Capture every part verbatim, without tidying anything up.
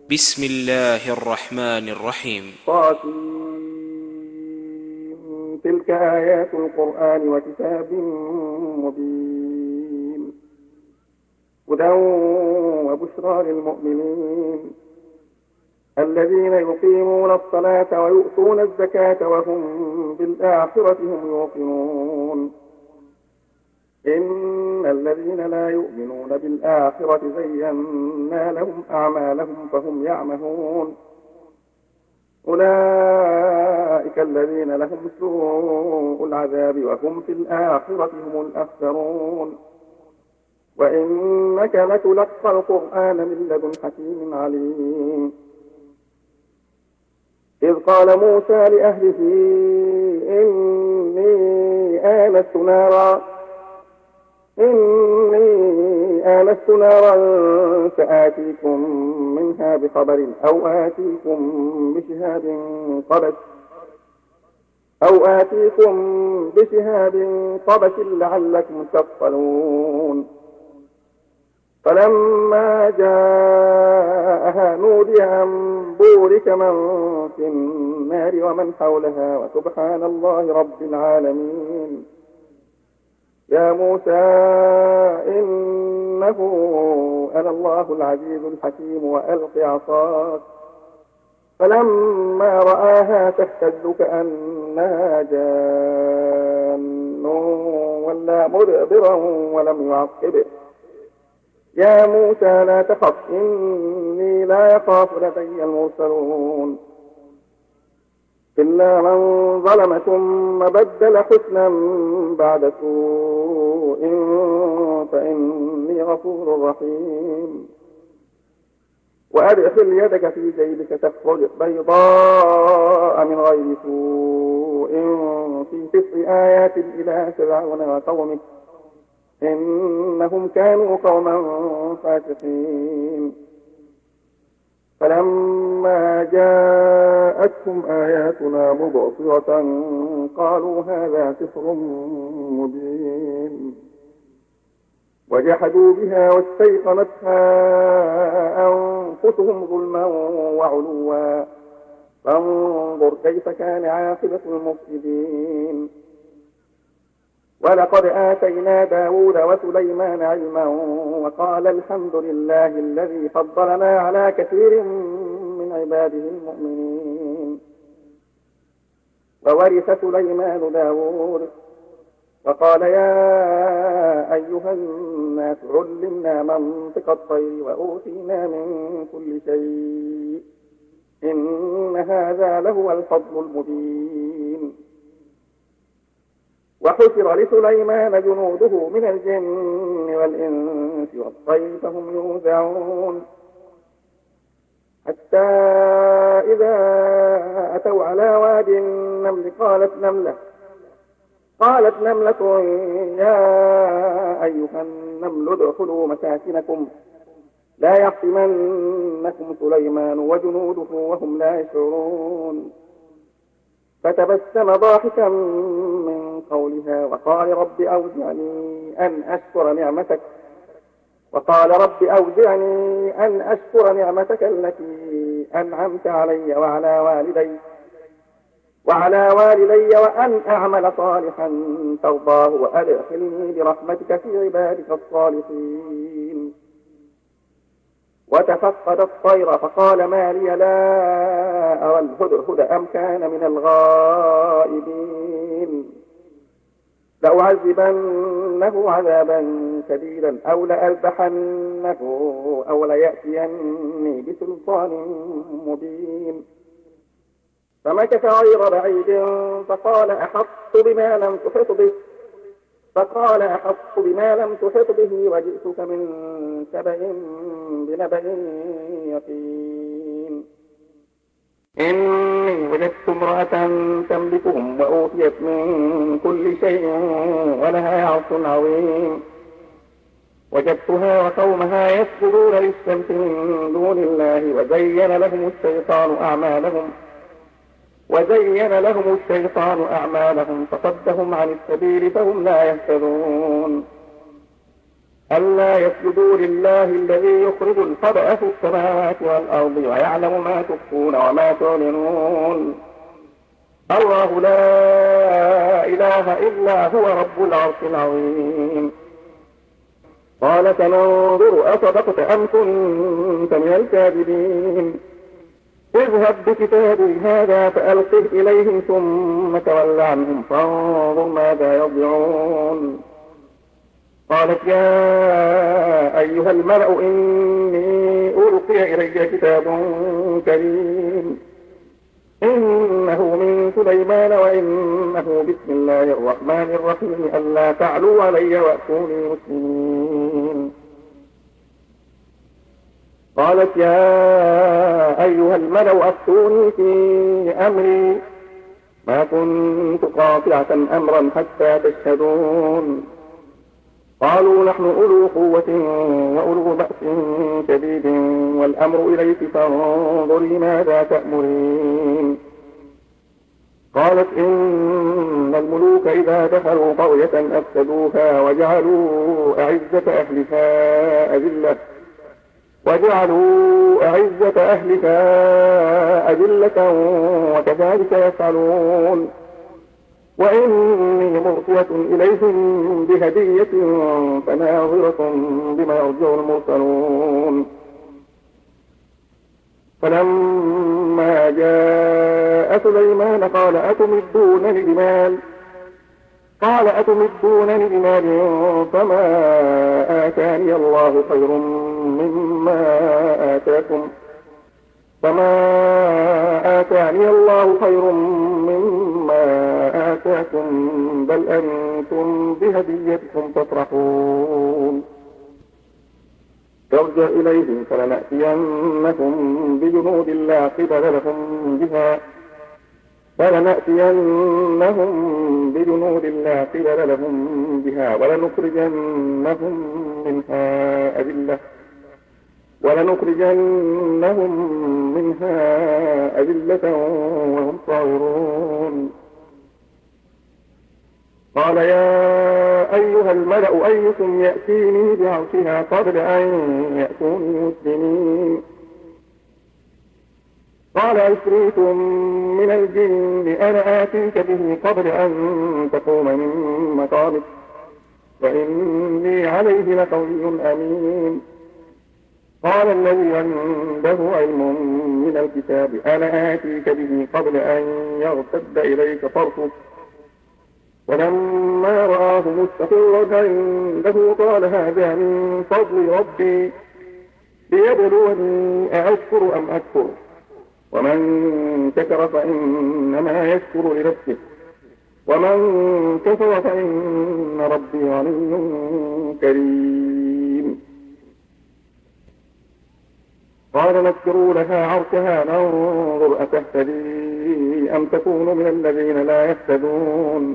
بسم الله الرحمن الرحيم. طاسيم تلك آيات القرآن وكتاب مبين هدى وبشرى للمؤمنين الذين يقيمون الصلاة ويؤتون الزكاة وهم بالآخرة هم يوقنون إن الذين لا يؤمنون بالآخرة زينا لهم أعمالهم فهم يعمهون أولئك الذين لهم سوء العذاب وهم في الآخرة هم الأخسرون وإنك لتلقى القرآن من لدن حكيم عليم إذ قال موسى لأهله إني آنست نارا إني آنست نارا سآتيكم منها بخبر أو آتيكم بشهاب قبس أو آتيكم بشهاب قبس لعلكم تصطلون فلما جاءها نودي أن بورك من في النار ومن حولها وسبحان الله رب العالمين يا موسى إنه أنا الله العزيز الحكيم وألق عصاك فلما رآها تهتز كأنها جان ولا مدبرا ولم يعقب يا موسى لا تخف إني لا يخاف لدي المرسلون إلا من ظلم ثم بدل حسنا بعد سوء فإني غفور رحيم وأدخل يدك في جيبك تخرج بيضاء من غير سوء في تسع آيات إلى فرعون وقومه إنهم كانوا قوما فاسقين فلما جاءتهم آياتنا مبصرة قالوا هذا سحر مبين وجحدوا بها واستيقنتها أنفسهم ظلما وعلوا فانظر كيف كان عاقبة المفسدين ولقد آتينا داود وسليمان علما وقال الحمد لله الذي فضلنا على كثير من عباده المؤمنين وورث سليمان داود وقال يا أيها الناس علمنا منطق الطير وأوتينا من كل شيء إن هذا لهو الفضل المبين وحشر لسليمان جنوده من الجن والإنس والطير فهم يوزعون حتى إذا أتوا على واد النمل قالت نملة قالت نملة يا أيها النمل ادخلوا مساكنكم لا يحطمنكم سليمان وجنوده وهم لا يشعرون فتبسم ضاحكا من قولها وقال رب أوزعني أن أشكر نعمتك وقال رب أوزعني أن أشكر نعمتك التي أنعمت علي وعلى والدي وعلى والدي وأن أعمل صالحا ترضاه وأدخلني برحمتك في عبادك الصالحين وتفقد الطير فقال ما لي لا أرى الهدهد أم كان من الغائبين لأعذبنه عذابا شديدا أو لأذبحنه أو ليأتيني بسلطان مبين فمكث غير بعيد فقال أحطت بما لم تحط به فقال أحطت بما لم تحط به وجئتك من سبأ بنبأ يقين إني وجدت امرأة تملكهم وأوتيت من كل شيء ولها عرش عظيم وجدتها وقومها يسجدون للشمس من دون الله وزين لهم الشيطان أعمالهم وزين لهم الشيطان أعمالهم فصدهم عن السبيل فهم لا يهتدون ألا يسجدوا لله الذي يخرج الخبأ في السماوات والأرض ويعلم ما تخفون وما تعلنون الله لا إله إلا هو رب العرش العظيم قال سننظر أصدقت أم كنت من الكاذبين اذهب بكتابي هذا فألقه إليهم ثم تول عنهم فانظر ماذا يرجعون قالت يا أيها الملأ إني ألقي إلي كتاب كريم إنه من سليمان وإنه بسم الله الرحمن الرحيم ألا تعلوا علي وأتوني مسلمين قالت يا أيها الملأ أفتوني في أمري ما كنت قاطعة أمرا حتى تشهدون قالوا نحن أولو قوة وأولو بأس شديد والأمر إليك فانظري ماذا تأمرين قالت إن الملوك إذا دخلوا قرية أفسدوها وجعلوا أعزة أهلها أذلة وجعلوا أعزة أهلها أذلة وكذلك يفعلون وإني مرسلة إليهم بهدية فناظرة بما يرجع المرسلون فلما جاء سليمان قال أتمدونني بمال قال أتمدونني بمال فما آتاني الله خير مما آتاكم فما آتاني الله خير مما آتاكم بل أنتم بهديتكم تفرحون ارجع إليهم فلنأتينهم بجنود لا قبل لهم بها فلنأتينهم بجنود لا قبل لهم بها ولنخرجنهم منها أذلة ولنخرجنهم منها أذلة وهم صاغرون قال يا أيها الملأ أيكم يأتيني بعرشها قبل أن يأتوني مسلمين قال عفريت من الجن أنا آتيك به قبل أن تقوم من مقامك وإني عليه لقوي أمين قال الذي عنده علم من الكتاب أنا آتيك به قبل أن يرتد إليك طرفك ولما رآه مستقرا عنده قال هذا من فضل ربي ليبلوني أأشكر أم أكفر ومن شكر فإنما يشكر لنفسه ومن كفر فإن ربي غني كريم قال نذكروا لها عرشها ننظر أتهتدي أم تكون من الذين لا يهتدون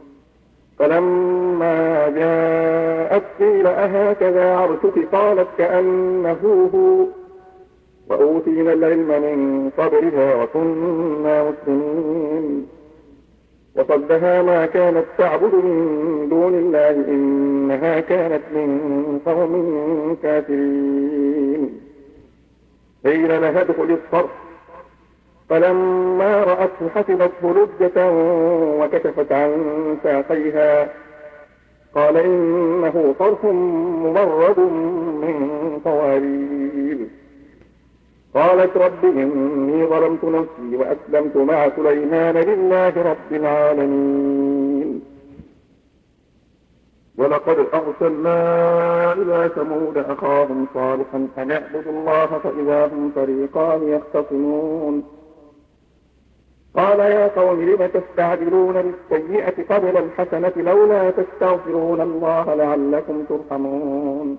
فلما جاءت قيل أهكذا عرشك قالت كأنه هو وأوتينا العلم من قبلها وكنا مسلمين وصدها ما كانت تعبد من دون الله إنها كانت من قوم كافرين قيل لها ادخل الصرح فلما رأته حسبته لجة وكشفت عن ساقيها قال إنه صرح ممرد من قوارير قالت رب إني ظلمت نفسي وأسلمت مع سليمان لله رب العالمين ولقد أرسلنا إلى ثمود أخاهم صالحا أن اعبدوا الله فإذا هم فريقان يختصمون قال يا قوم لم تستعجلون بالسيئة قبل الحسنة لولا تستغفرون الله لعلكم ترحمون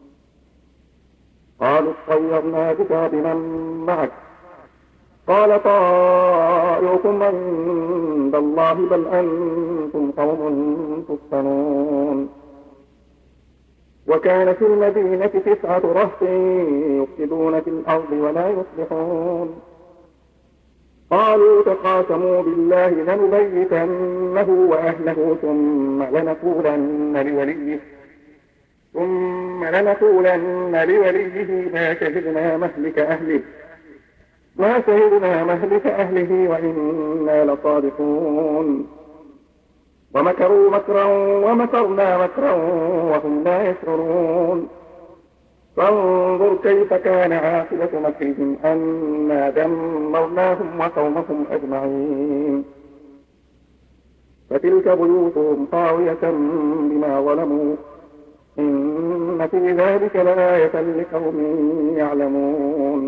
قالوا اطيرنا بك بمن معك قال طائركم عند الله بل أنتم قوم تفتنون وكان في المدينة تسعة رهط يفسدون في الأرض ولا يصلحون قالوا تقاسموا بالله لنبيتنه وأهله ثم لنقولن لوليه ثم ثم لنقولن لوليه ما شهدنا مهلك أهله ما شهدنا مهلك أهله وإنا لصادقون ومكروا مكرا ومكرنا مكرا وهم لا يشعرون فانظر كيف كان عاقبة مكرهم أنا دمرناهم وقومهم أجمعين فتلك بيوتهم خاوية بما ظلموا إن في ذلك لآية لقوم يعلمون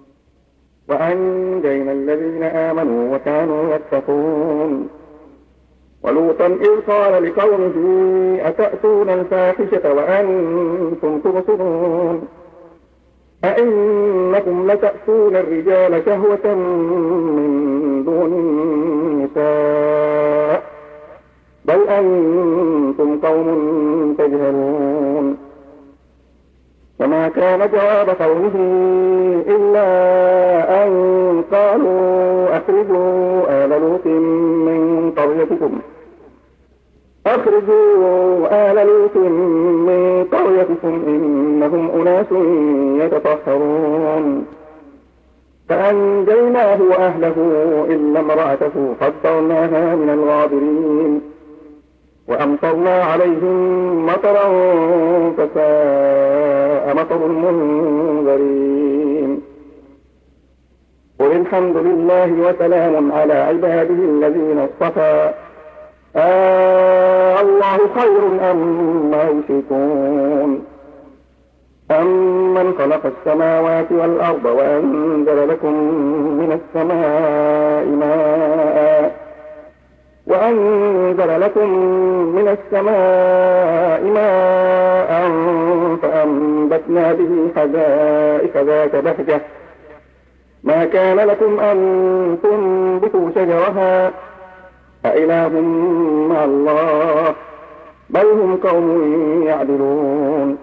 وأنجينا الذين آمنوا وكانوا يتقون ولوطا إذ قال لقومه أتأتون الفاحشة وأنتم تبصرون أئنكم لتأتون الرجال شهوة من دون النساء بل أنتم قوم تجهلون فما كان جواب قومه إلا أن قالوا أخرجوا آل لوط من قريتكم أخرجوا آل لوط من قريتكم إنهم أناس يتطهرون فأنجيناه وأهله إلا امرأته قدرناها من الغابرين وأمطرنا عليهم مطرا فساء مطر المنذرين قل الحمد لله وسلام على عباده الذين اصطفى آه الله خير أما يشركون أمن خلق السماوات والأرض وأنزل لكم من السماء ماء وأنزل لكم من السماء ماء فأنبتنا به حدائق ذات بهجة ما كان لكم أن تنبتوا شجرها أإله مع الله بل هم قوم يعدلون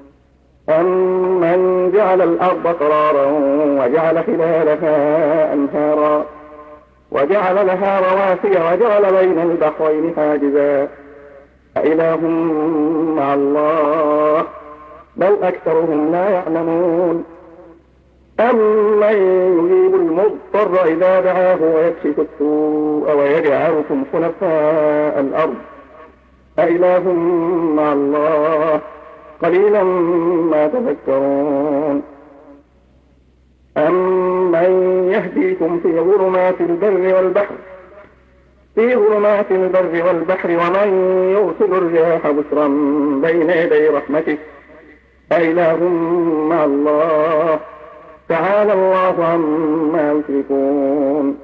أمن جعل الأرض قرارا وجعل خلالها أنهارا وجعل لها رواسي وجعل بين البحرين حاجزا أإله مع الله بل أكثرهم لا يعلمون أمن يجيب المضطر إذا دعاه ويكشف السوء ويجعلكم خلفاء الأرض أإله مع الله قليلا ما تذكرون أمن يهديكم في ظلمات البر والبحر في ظلمات البر والبحر ومن يرسل الرياح بشرا بين يدي رحمته أإله مع الله تعالى الله عما يشركون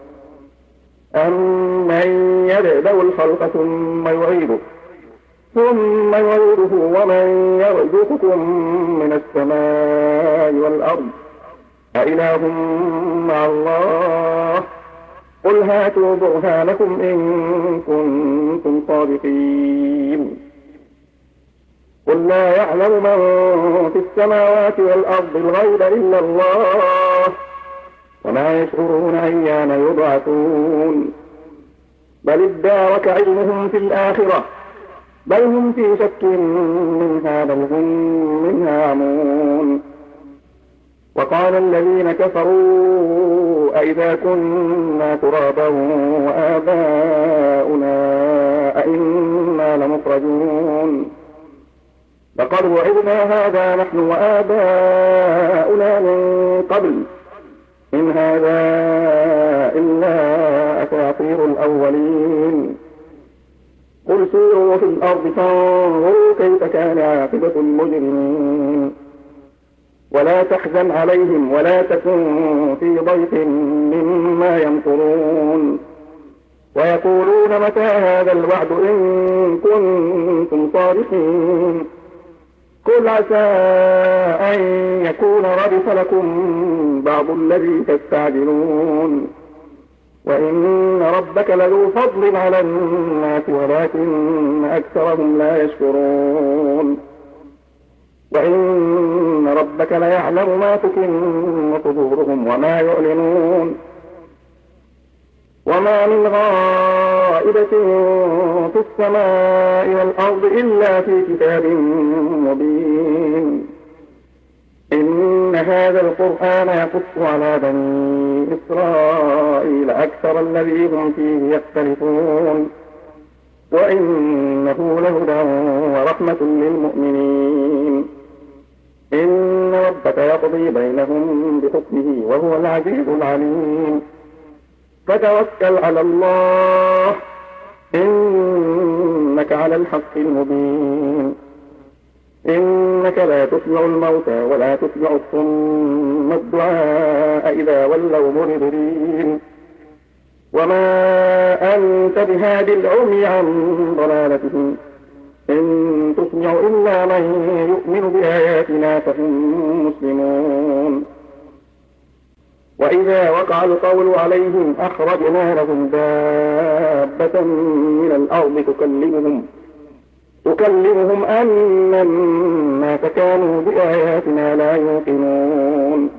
أمن يبدأ الخلق ثم يعيده ثم يعيده ومن يرزقكم من السماء والأرض أإله مع الله قل هاتوا برهانكم إن كنتم صادقين قل لا يعلم من في السماوات والأرض الغيب إلا الله وما يشعرون أيان يبعثون بل ادارك علمهم في الآخرة بل هم في شك منها بل هم منها عمون وقال الذين كفروا أئذا كنا ترابا وآباؤنا أئنا لمخرجون لقد وعدنا هذا نحن وآباؤنا من قبل إن هذا إلا أساطير الأولين قل سيروا في الأرض فانظروا كيف كان عاقبة المجرمين ولا تحزن عليهم ولا تكن في ضيق مما يمكرون ويقولون متى هذا الوعد إن كنتم صادقين قل عسى أن يكون ردف لكم بعض الذي تستعجلون وإن ربك لذو فضل على الناس ولكن أكثرهم لا يشكرون وإن ربك ليعلم ما تكن صدورهم وما يعلنون وما من غائبة في السماء والأرض إلا في كتاب مبين. إن هذا القرآن يقص على بني إسرائيل أكثر الذي هم فيه يختلفون، وإنه لهدى ورحمة للمؤمنين. إن ربك يقضي بينهم بحكمه وهو العزيز العليم. فتوكل على الله إنك على الحق المبين. إنك لا تسمع الموتى ولا تسمع الصم الدعاء إذا ولوا مدبرين. وما أنت بهادي العمي عن ضلالتهم إن تسمع إلا من يؤمن بآياتنا فهم مسلمون. وإذا وقع القول عليهم أخرجنا لهم دابة من الأرض تكلمهم تكلمهم أن الناس كانوا بآياتنا لا يوقنون.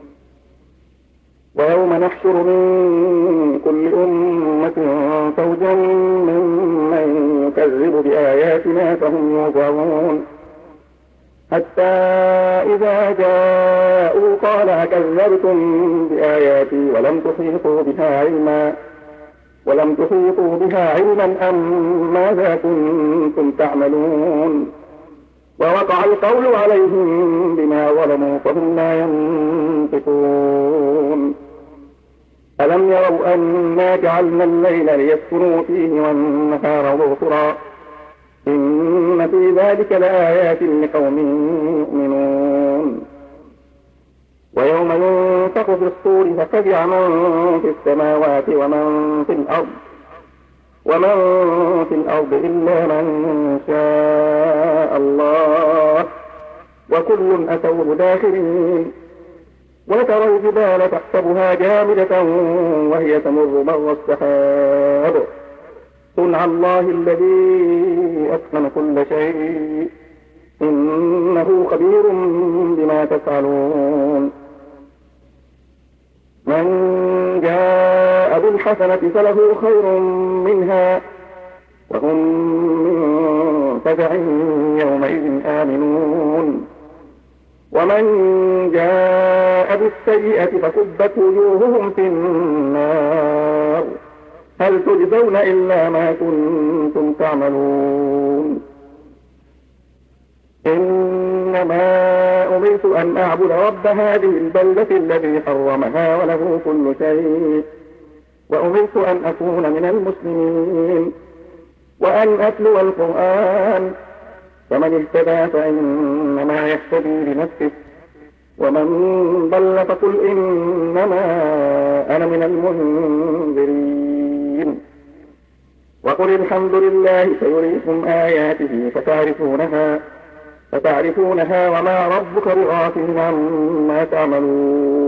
ويوم نحشر من كل أمة فوجا ممن يكذب بآياتنا فهم يوزعون. حتى إذا جاءوا قال أكذبتم بآياتي ولم تحيطوا بها علما ولم تحيطوا بها علما أم ماذا كنتم تعملون. ووقع القول عليهم بما ظلموا فهم لا ينطقون. ألم يروا أنا جعلنا الليل ليسكنوا فيه والنهار مبصرا إن في ذلك لآيات لقوم يؤمنون. ويوم ينفخ في الصور ففزع من في السماوات ومن في الأرض ومن في الأرض إلا من شاء الله وكل أتوه داخرين. وترى الجبال تحسبها جامدة وهي تمر مر السحاب صنع الله الذي أتقن كل شيء إنه خبير بما تفعلون. من جاء بالحسنة فله خير منها وهم من فزع يومئذ آمنون. ومن جاء بالسيئة فكبت وجوههم في النار هل تجزون إلا ما كنتم تعملون. إنما أمرت أن أعبد رب هذه البلدة الذي حرمها وله كل شيء وأمرت أن أكون من المسلمين وأن أتلو القرآن. فمن اهتدى فإنما يهتدي لنفسه ومن ضل فقل إنما أنا من المنذرين. وقل الحمد لله سيريكم آياته فتعرفونها فتعرفونها وما ربك بغافل عما تعملون.